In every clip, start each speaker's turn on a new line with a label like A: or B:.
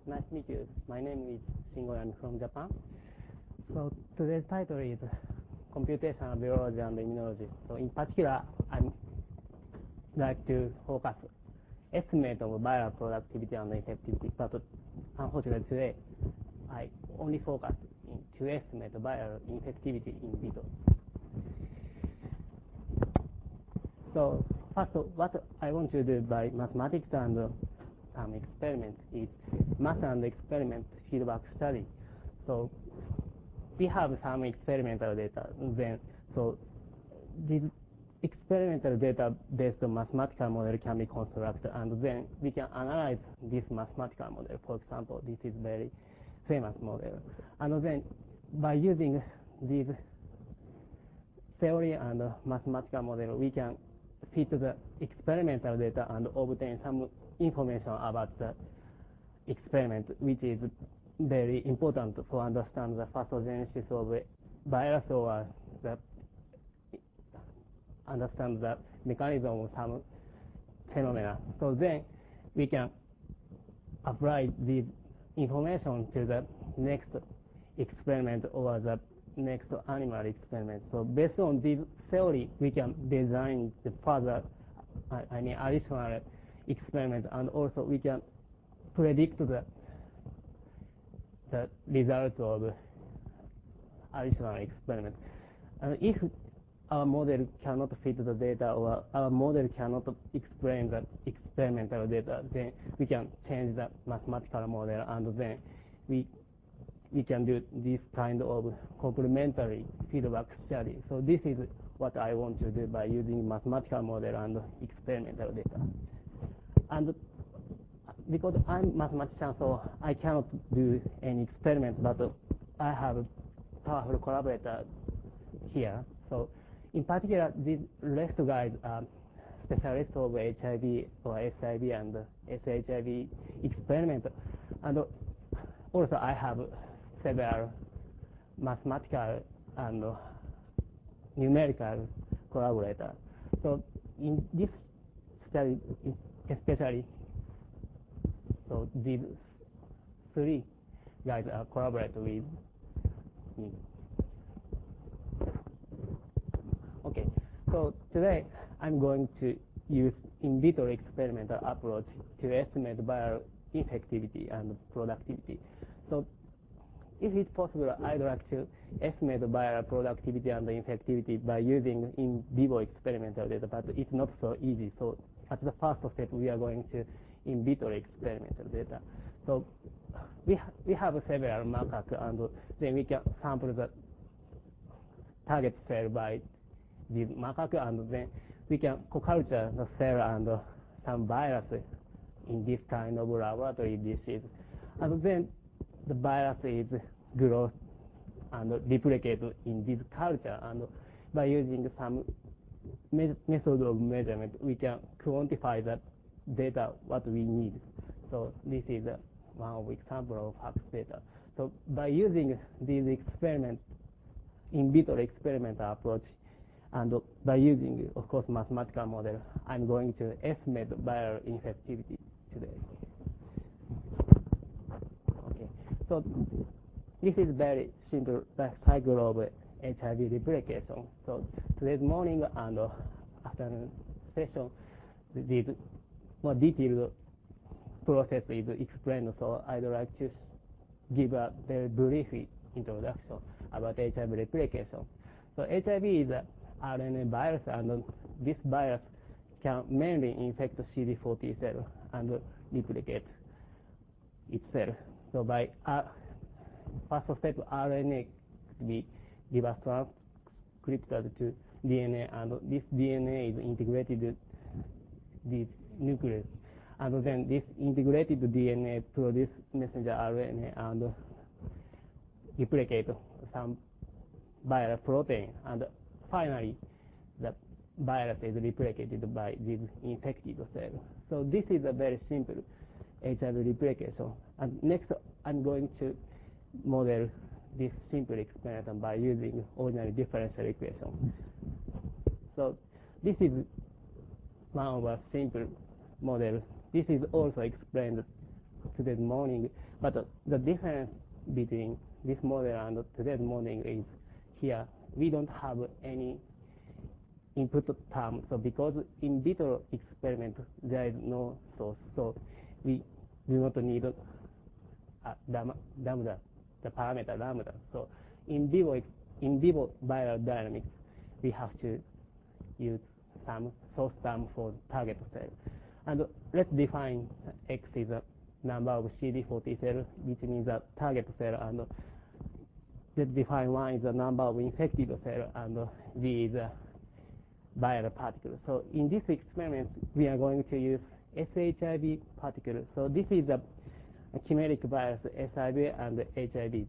A: Nice to meet you. My name is Shingo. I'm from Japan. So today's title is Computational Biology and Immunology. So in particular, I'd like to focus estimate of viral productivity and effectivity. But unfortunately today, I only focus to estimate viral infectivity in vitro. So first, what I want to do by mathematics and experiments is math and experiment feedback study. So we have some experimental data. So this experimental data based on mathematical model can be constructed, and then we can analyze this mathematical model. For example, this is very famous model. And then by using this theory and mathematical model, we can fit the experimental data and obtain some information about the experiment, which is very important for understand the pathogenesis of a virus or understand the mechanism of some phenomena. So then we can apply this information to the next experiment or the next animal experiment. So based on this theory, we can design the further, additional experiment, and also we can predict the result of additional experiment. And if our model cannot fit the data or our model cannot explain the experimental data, then we can change the mathematical model, and then we can do this kind of complementary feedback study. So this is what I want to do by using mathematical model and experimental data. And because I'm a mathematician, so I cannot do any experiment, but I have a powerful collaborator here. So in particular, these left guys are specialists of HIV or SIV and SHIV experiment. And also I have several mathematical and numerical collaborators. So in this study, especially, so these three guys are collaborate with me. Okay, so today I'm going to use in vitro experimental approach to estimate viral infectivity and productivity. So if it's possible, I'd like to estimate viral productivity and infectivity by using in vivo experimental data, but it's not so easy. So at the first step, we are going to in vitro experimental data. So we have several macaques, and then we can sample the target cell by this macaque, and then we can co-culture the cell and some virus in this kind of laboratory dishes. And then the virus is grows and replicated in this culture, and by using some method of measurement, we can quantify the data what we need. So this is one example of FACS data. So by using these experiments, in vitro experimental approach, and by using, of course, mathematical model, I'm going to estimate viral infectivity today. Okay, so this is very simple cycle of HIV replication. So today's morning and afternoon session, this more detailed process is explained. So I'd like to give a very brief introduction about HIV replication. So HIV is an RNA virus, and this virus can mainly infect CD4 cell and replicate itself. So by first step, RNA be reverse transcripted to DNA, and this DNA is integrated to this nucleus, and then this integrated DNA produce messenger RNA and replicate some viral protein, and finally the virus is replicated by this infected cell. So this is a very simple HIV replication. And next, I'm going to model this simple experiment by using ordinary differential equation. So this is one of a simple model. This is also explained today's morning. But the difference between this model and today's model is here we don't have any input term. So because in vitro experiment there is no source, so we do not need lambda, the parameter lambda. So in vivo viral dynamics, we have to use some source term for target cell. And let's define X is a number of CD4 cells, which means a target cell, and let's define Y is the number of infected cells, and V is a viral particle. So in this experiment, we are going to use SHIV particle. So this is a chimeric virus, SIV and HIV.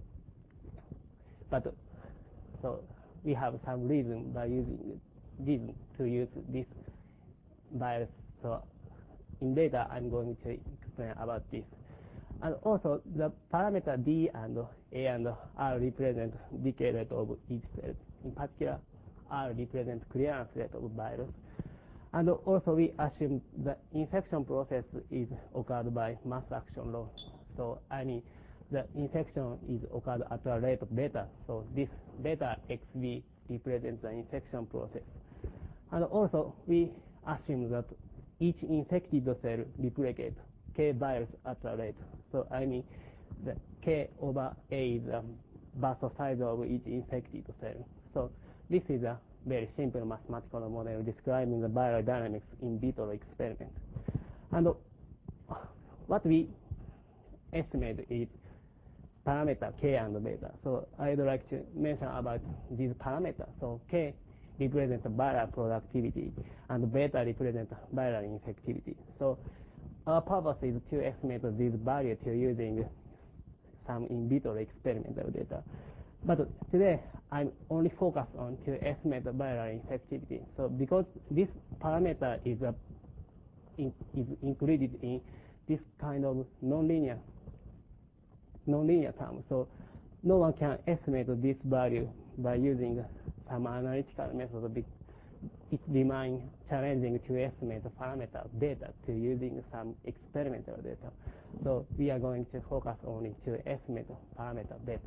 A: But so we have some reason by using this to use this virus. So in later, I'm going to explain about this. And also, the parameter D and A and R represent decay rate of each cell. In particular, R represents clearance rate of virus. And also, we assume the infection process is occurred by mass action law. So, I mean, the infection is occurred at a rate of beta. So, this beta XV represents the infection process. And also, we assume that each infected cell replicates K virus at a rate. So, I mean, the K over A is the burst size of each infected cell. So, this is a very simple mathematical model describing the viral dynamics in vitro experiment. And what we estimate is parameter K and beta. So I'd like to mention about these parameters. So K represents viral productivity and beta represents viral infectivity. So our purpose is to estimate these values using some in vitro experimental data. But today I'm only focused on to estimate the viral infectivity. So because this parameter is included in this kind of nonlinear term, so no one can estimate this value by using some analytical method. It remains challenging to estimate the parameter beta to using some experimental data. So we are going to focus only to estimate parameter beta.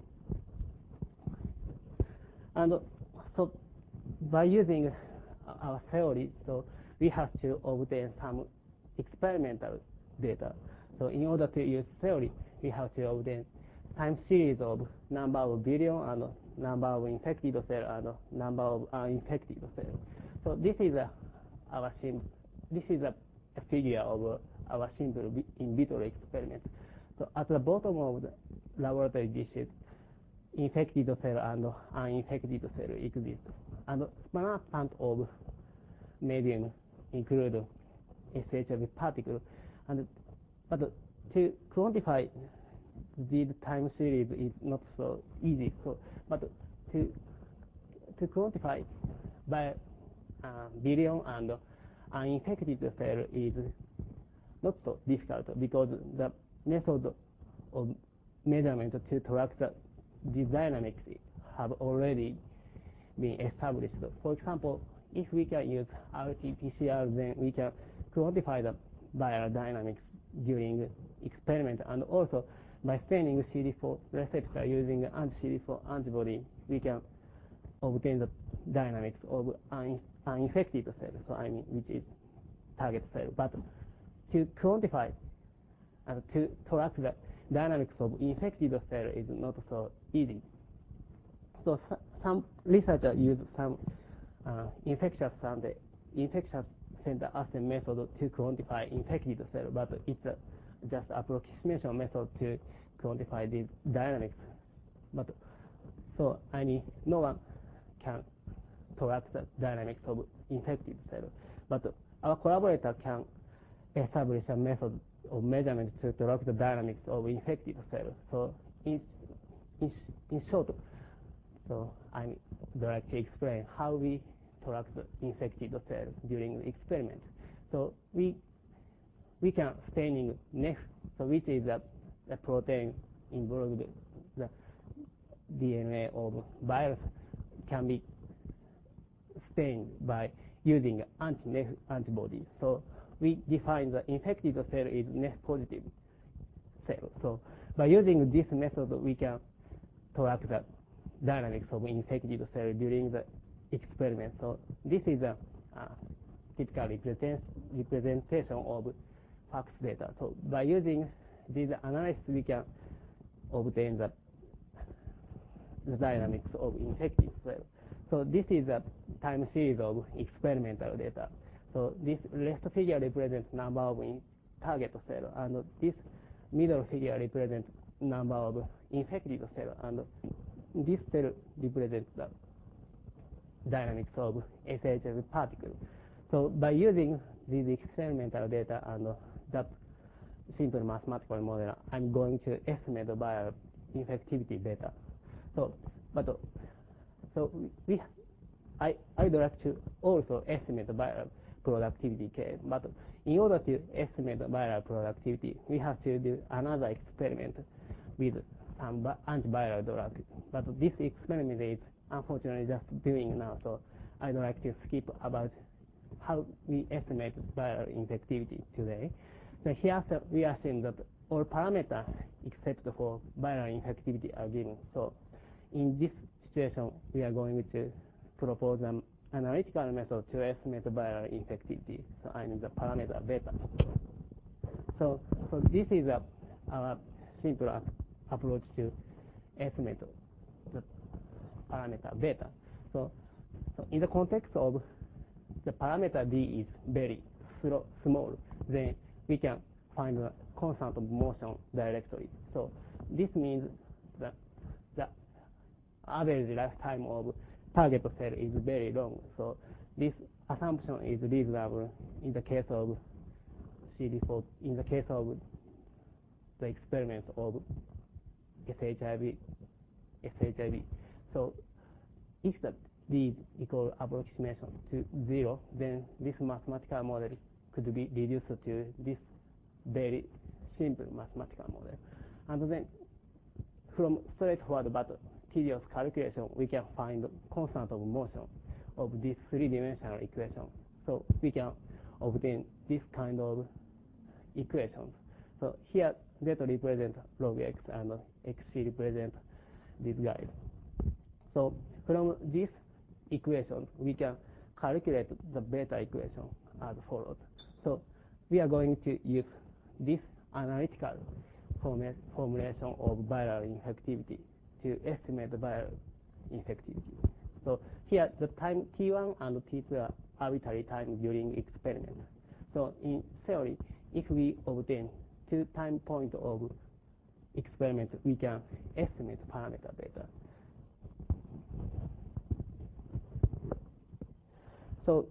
A: And so by using our theory, so we have to obtain some experimental data. So in order to use theory, we have to obtain time series of number of billion and number of infected cells and number of uninfected cells. So this is a figure of our simple in vitro experiment. So at the bottom of the laboratory dishes, infected cell and uninfected cell exist. And smaller amount of medium include SHIV particle. But to quantify these time series is not so easy. But to quantify by billion and uninfected cell is not so difficult because the method of measurement to track the dynamics have already been established. For example, if we can use RT-PCR, then we can quantify the viral dynamics during experiment, and also by staining CD4 receptor using anti-CD4 antibody, we can obtain the dynamics of uninfected cells, so I mean, which is target cell. But to quantify and to track the dynamics of infected cell is not so easy. So some researchers use some infectious center assay method to quantify infected cell, but it's just approximation method to quantify the dynamics. But so I mean, no one can track the dynamics of infected cell. But our collaborator can establish a method of measurement to track the dynamics of infected cell. So in short, so I'm going to explain how we track the infected cell during the experiment. So we can staining NEF, so which is a protein involved the DNA of virus, can be stained by using anti-NEF antibody. So we define the infected cell is NEF positive cell. So by using this method, we can track the dynamics of infected cell during the experiment. So this is a typical representation of FACS data. So by using this analysis, we can obtain the dynamics of infected cell. So this is a time series of experimental data. So this left figure represents number of target cell, and this middle figure represents number of infected cell, and this cell represents the dynamics of SHV particle. So by using these experimental data and that simple mathematical model, I'm going to estimate the viral infectivity beta. I'd like to also estimate the viral productivity K, but in order to estimate the viral productivity, we have to do another experiment with some antiviral drug. But this experiment is unfortunately just doing now, so I'd like to skip about how we estimate viral infectivity today. So here we assume that all parameters except for viral infectivity are given. So in this situation, we are going to propose an analytical method to estimate viral infectivity. So I need the parameter beta. So this is our simple approach to estimate the parameter beta. So in the context of the parameter D is very small, then we can find the constant of motion directly. So this means that the average lifetime of target cell is very long. So this assumption is reasonable in the case of CD4, in the case of the experiment of SHIV. So if the D equal approximation to 0, then this mathematical model could be reduced to this very simple mathematical model. And then from straightforward but tedious calculation, we can find constant of motion of this three-dimensional equation. So we can obtain this kind of equations. So here Z represents log x and xc represents this guy. So from this equation, we can calculate the beta equation as follows. So we are going to use this analytical formulation of viral infectivity to estimate the viral infectivity. So here the time T1 and T2 are arbitrary time during experiment. So in theory, if we obtain 2 time points of experiment, we can estimate parameter beta. So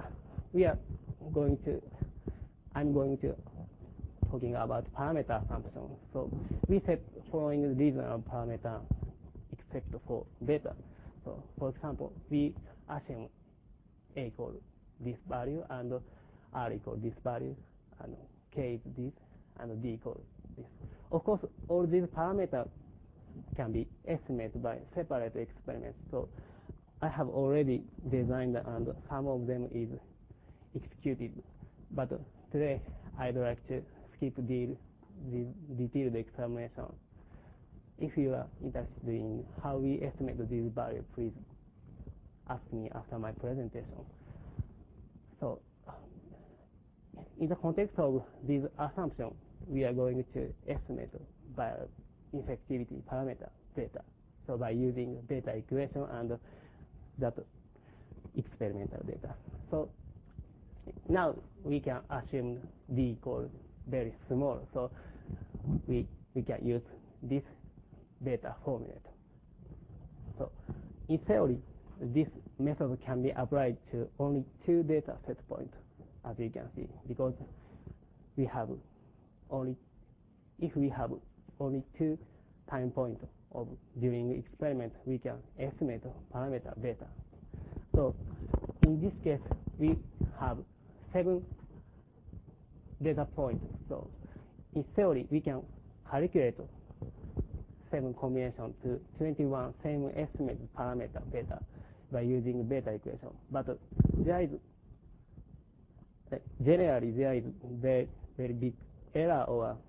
A: I'm going to talking about parameter assumption. So we set following reasonable parameter except for beta. So for example, we assume A equal this value and R equal this value and K is this and D equal this. Of course, all these parameters can be estimated by separate experiments. So I have already designed and some of them is executed. But today I'd like to skip the detailed explanation. If you are interested in how we estimate this value, please ask me after my presentation. So in the context of this assumption, we are going to estimate viral infectivity parameter beta. So by using beta equation and that experimental data. So now we can assume D equals very small. So we can use this beta formula. So in theory, this method can be applied to only 2 data set points, as you can see, because we have only, if we have only 2 time points of during experiment, we can estimate parameter beta. So in this case, we have 7 data points. So in theory, we can calculate 7 combinations to 21 same estimated parameter beta by using beta equation. But there is generally there is very big error or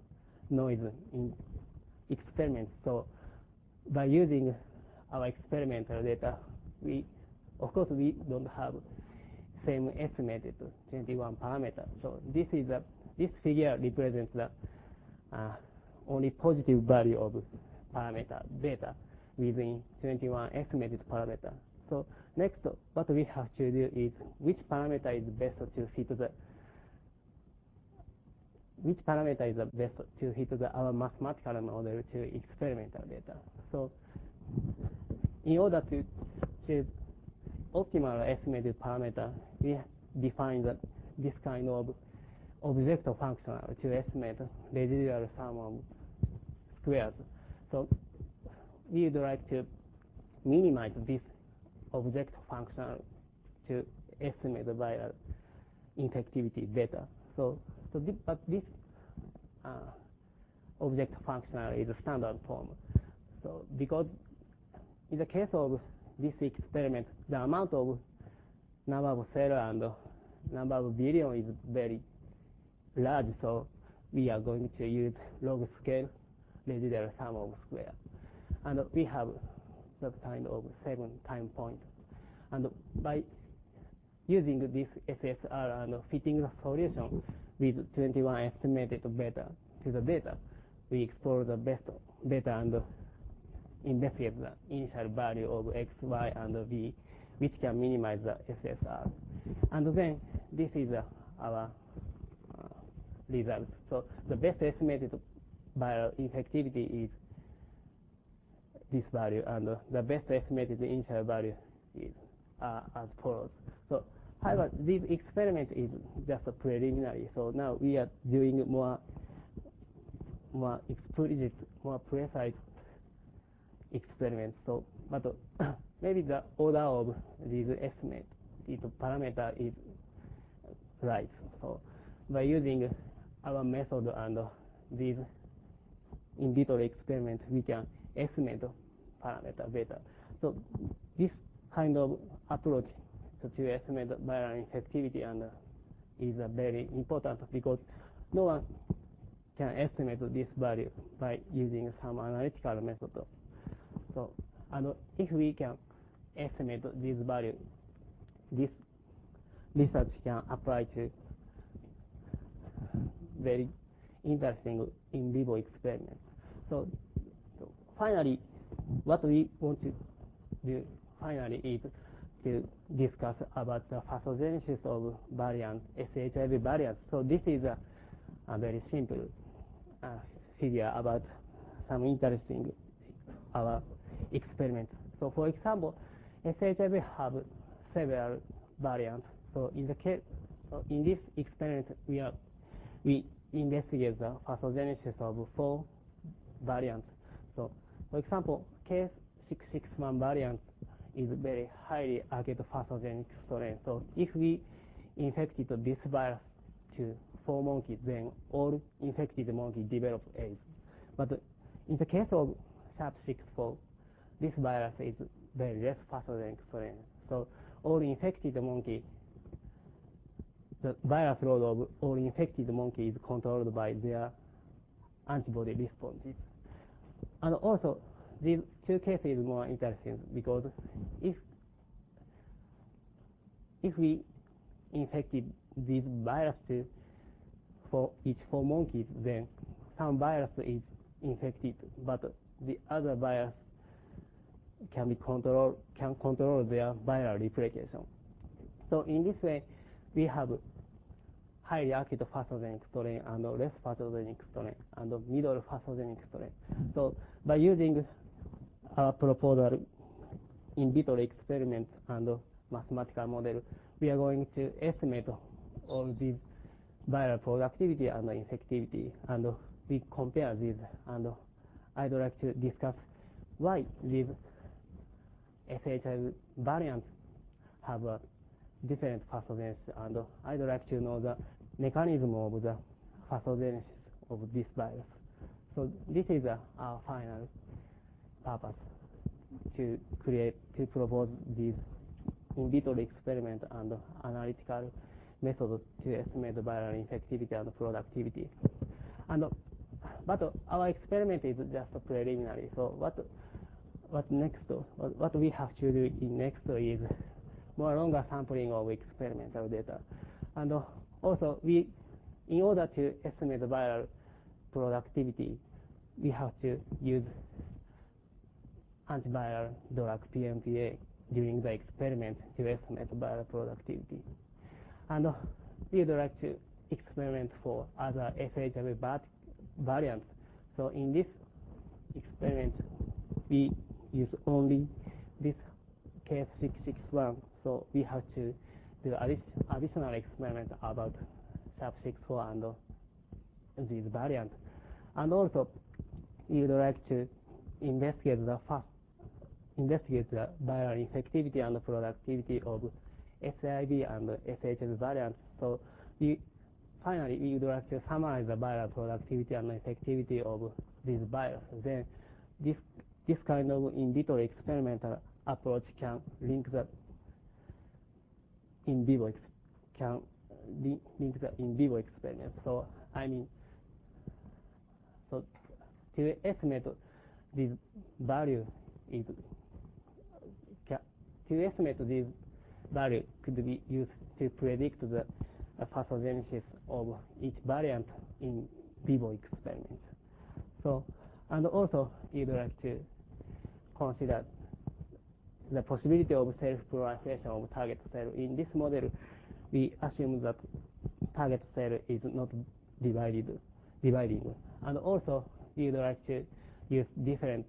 A: noise in experiments. So by using our experimental data, of course we don't have same estimated 21 parameter. So this figure represents the only positive value of parameter data within 21 estimated parameter. So next, what we have to do is which parameter is best to fit our mathematical model to experimental data. So in order to choose optimal estimated parameter, we define this kind of objective function to estimate residual sum of squares. So we would like to minimize this objective function to estimate the viral infectivity better. But this objective function is a standard form. So because in the case of this experiment, the amount of number of cells and number of billion is very large, so we are going to use log scale residual sum of square. And we have that kind of 7 time points. And by using this SSR and fitting the solution with 21 estimated beta to the data, we explore the best beta and investigate the initial value of x, y, and v, which can minimize the SSR. And then this is our result. So the best estimated viral infectivity is this value, and the best estimated initial value is as follows. So, however, this experiment is just a preliminary. So now we are doing more explicit, more precise experiments. So, but maybe the order of these estimates, the parameter is right. So, by using our method and these in vitro experiments, we can estimate parameter better. So this kind of approach to estimate viral infectivity and is very important because no one can estimate this value by using some analytical method. So, and if we can estimate this value, this research can apply to very interesting in vivo experiments. So finally, what we want to do finally is to discuss about the pathogenesis of variant, SHIV variants. So this is a very simple figure about some interesting experiments. So for example, SHIV have several variants. So in this experiment, we investigate the pathogenesis of 4 variants. So for example, K661 variant is very highly acute pathogenic strain. So if we infected this virus to 4 monkeys, then all infected monkeys develop AIDS. But in the case of SHARP64, this virus is very less pathogenic strain. So all infected monkey, the virus load of all infected monkey is controlled by their antibody responses. And also, these 2 cases is more interesting because if we infected this virus for each 4 monkeys, then some virus is infected, but the other virus can control their viral replication. So in this way, we have highly acute pathogenic strain and less pathogenic strain and middle pathogenic strain. So by using our proposal in vitro experiments and mathematical model, we are going to estimate all these viral productivity and infectivity, and we compare these. And I'd like to discuss why these SHIV variants have a different pathogenesis, and I'd like to know the mechanism of the pathogenesis of this virus. So this is our final purpose, to propose these in vitro experiment and analytical methods to estimate the viral infectivity and productivity. And but our experiment is just preliminary. So what next? What we have to do in next is more longer sampling of experimental data, and also in order to estimate the viral productivity, we have to use antiviral drug PMPA during the experiment to estimate viral productivity. And we would like to experiment for other SHIV variants. So in this experiment, we use only this case 661. So we have to do additional experiment about SHARP64 and these variants. And also, we would like to investigate the viral infectivity and productivity of SIV and SHV variants. So finally, we would like to summarize the viral productivity and effectivity of these viruses. Then this kind of in vitro experimental approach can link the in vivo experiment. So so to estimate this value could be used to predict the pathogenesis of each variant in vivo experiments. So, and also you'd like to consider the possibility of self-proliferation of target cell. In this model, we assume that target cell is not dividing, and also we'd like to use different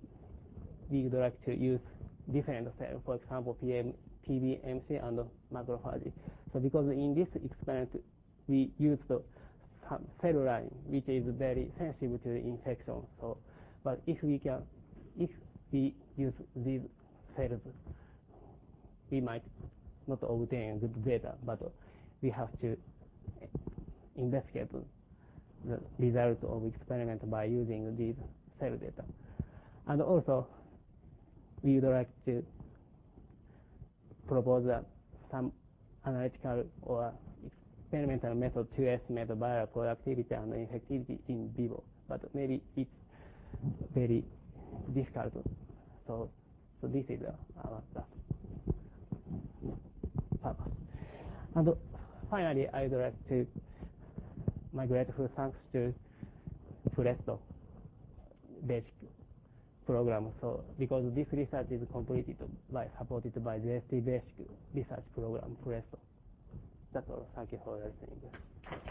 A: cells, for example, PBMC and macrophages. So because in this experiment we used some cell line which is very sensitive to infection. So, but if we use these cells, we might not obtain good data, but we have to investigate the result of experiment by using these cell data. And also, we would like to propose some analytical or experimental method to estimate viral productivity and infectivity in vivo, but maybe it's very difficult. So this is our last purpose. And finally, I would like to migrate full thanks to Presto basic program. So because this research is supported by the JST basic research program Presto. That's all. Thank you for listening.